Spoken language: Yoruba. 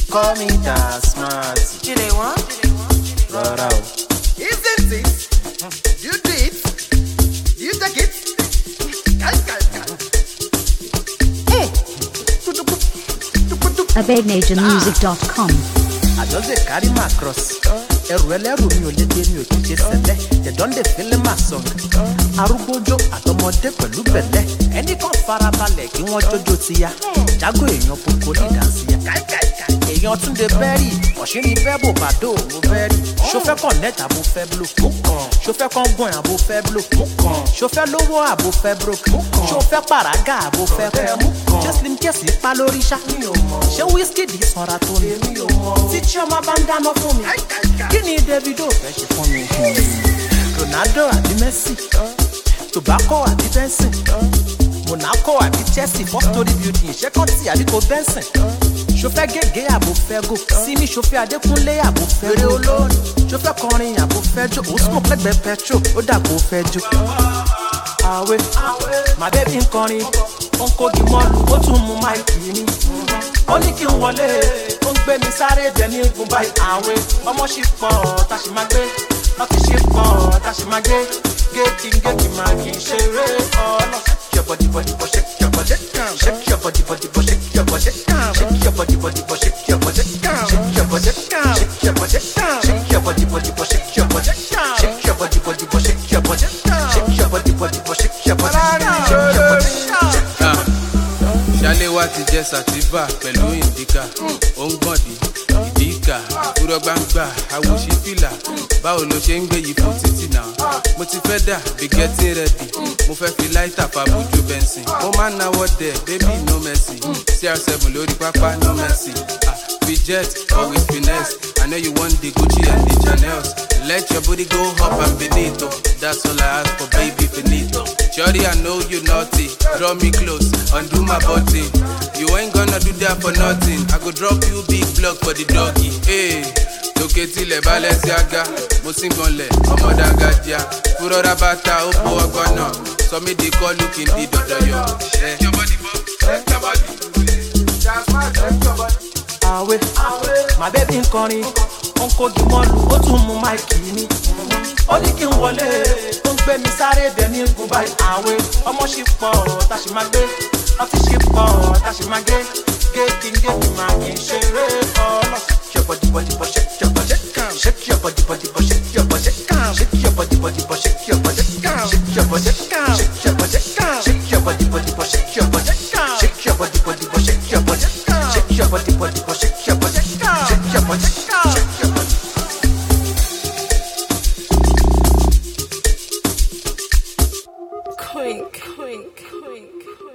Call me that smart. You they want? Rara. Isn't it? You do it. You take it. AbedNationMusic.com. I just dey carry my cross. Ẹrù ẹlẹ́rù mi ò lè dé mi ò kí ṣe sẹ́lẹ̀. They don dey feel my song. Arúgbójó àtọmọdé pẹ̀lú bẹ̀lẹ̀. Ẹnì kan farabalẹ̀ kí wọ́n jójó ti ya. Jágó èèyàn kókó ní ìdánsí ya. Èèyàn tún de bẹ́rì. Ọ̀ṣìnì bẹ́bò bàdó mo bẹ́rì. Ṣofẹ́ connect àbò fẹ́ blow. Ṣofẹ́ kan gbọ̀n àbò fẹ́ blow. Ṣofẹ́ lówó àbò fẹ́ broke. Ṣofẹ́ pàrágà àbò fẹ́ kẹ́. Ṣé slim kẹ́sì pa lórí ṣá? Ṣé whisky di sanra tó ní? Tí Chioma bá ń dáná fún mi. Kí ni Davido fẹ́ ṣe fún mi? Ronaldo àbí Messi, Tobacco àbí Benson, Monaco àbí Chelsea, four story building, ṣẹ́kọ̀tì àbí kò Benson. Ṣofẹ́ gègé àbò fẹ́ go, Simi ṣofẹ́ Adékúnlé àbò fẹ́ eré olórin. Ṣofẹ́ kọrin àbò fẹ́ jó, ó smoke lẹ́gbẹ̀ẹ́ petrol, ó dàbò fẹ́ jó. Àwẹ̀, my baby ń kọrin, ó ń kógi mọ́lù, ó tún mú máìkì mi. Ó ní kí n wọlé, ó ń gbé mi sáré bẹ̀ ní igun báyìí. Àwẹ̀, ọmọ ṣì pọ̀, tá ṣì máa gbé. Ọtí ṣe pọ̀, tá ṣì máa gbé. Géèkì máa kì í ṣeré ọlọ́. Shake your body, body, but shake your body. Shake your body, body, but shake your body. Shake your body, body, but shake your body. Shake your body, shake your body. Shake your body, body, but shake your body. Shake your body, body, but shake your body. Shake your body, body, but shake your body. Shake your body. Ṣaléwá ti jẹ sativa pẹ̀lú indica, ó ń gbọ̀ndì, ìdíkà, kúrọ̀ gbangba, àwòṣí fìlà, báwo ló ṣe ń gbé yìí fún títì náà? Mo ti fẹ́ dà, be getting ready, mo fẹ́ fi láìtà fa bójú bẹ́ńsìn. Mo máa ń náwó dẹ̀, baby no mercy, CR7 lórí pápá no mercy. We jet, always finesse, I know you want the Gucci and the Chanels. Let your booty go up and beneath, that's all I ask for, baby, finito. Shorty, I know you naughty, draw me close, undo my body. You ain't gonna do that for nothing, I go drop you big block for the doggy. Hey, lókè tilẹ̀ Balenciaga, mo sì gbọ́nlẹ̀, ọmọ dàgàjà. Fúrọ́ rabata, ó po ọgbọ́n náà, sọ mí di kọ́ looking di dọ̀dọ̀ yọ. Shake your body, shake your body. Àwẹ̀, my baby ń kọrin, ó ń kógi mọ́lù, ó tún mú máìkì mi. Ó ní kí n wọlé, ó ń gbé mi sáré bẹ̀ ní igun báyìí. Àwẹ̀, ọmọ ṣì pọ̀, tá ṣì máa gbé. Ọtí ṣì pọ̀, tá ṣì máa gbé. Géèkì máa kì í ṣeré ọlọ́. Shake your body, body, but shake your body. Shake your body, body, but shake your body. Shake your body, body, but shake your body. Shake your body, shake your body. Shake your body, body, but shake your body. Shake your body, body, but shake your body. Shake your body, body, but shake your body. Shake your body, shake your body. Quink, quink, quink.